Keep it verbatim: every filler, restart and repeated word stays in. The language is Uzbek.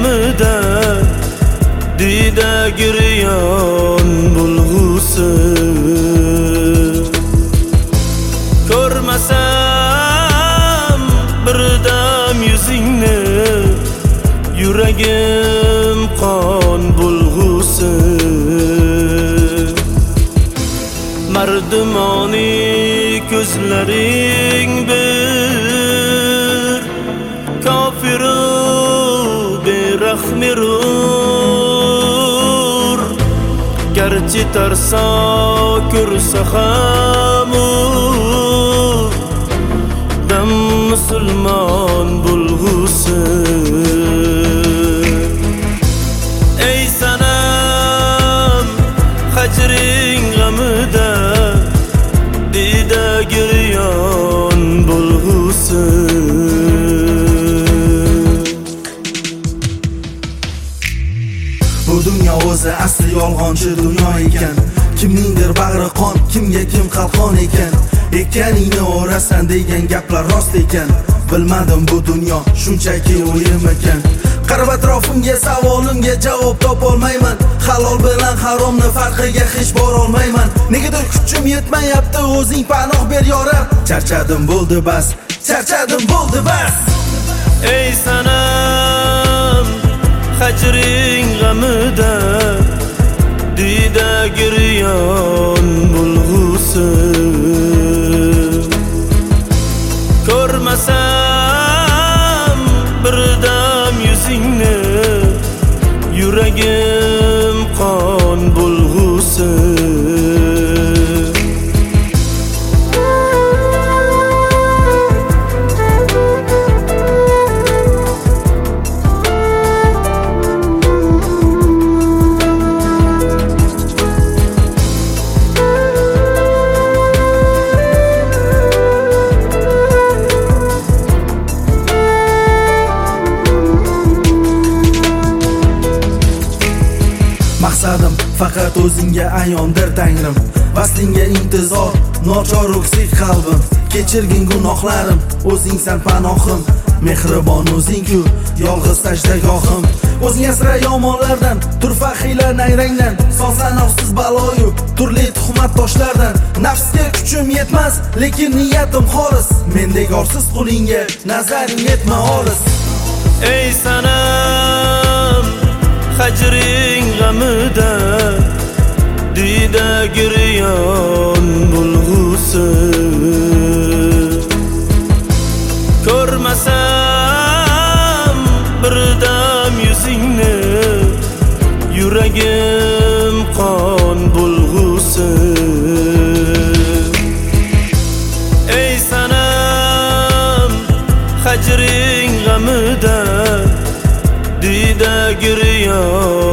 g'amida dida giryon bulg'usi ko'rmasam birdam yuzingni yuragim qon bulg'usi mardumoni ko'zlaring bir kafiru berahmirur garchi tarso ko'rsa ham dam musulmon bulg'usi ey sanam hajring g'amida dida giryon bulg'usi bu dunyo o'zi asli yolg'onchi dunyo ekan kimningdir bag'ri qon kimga kim qalqon ekan ekaningni o'rasan degan gaplar rost ekan bilmadim bu dunyo shunchaki o'yim ekan qarab atrofimga savolimga javob topolmayman halol bilan haromni farqiga hech borolmayman negadir kuchim yetmayapti o'zing panoh ber yoram charchadim bo'ldi bas charchadim bo'ldi bas ey sanam hajring g'amida dida giryon bulg'usi ko'rmasam birdam yuzingni yuragim qon bulg'usi maqsadim faqat o'zingga ayondir tangrim vaslingga intizor nochor o'ksik qalbim kechirgin gunohlarim o'zingsan panohim mehribon o'zing-ku yolg'iz sajdagohim o'zing asra yomonlardan turfa hiyla nayrangdan son sanoqsiz baloyu turli tuhmat toshlardan nafsga kuchim yetmas lekin niyatim xolis mendek orsiz qulingga nazaring yetma olis ey sanam hajring g'amida dida giryon bulg'usi ko'rmasam birdam yuzingni yuragim qon bulg'usi ey sanam hajring g'amida dida giryon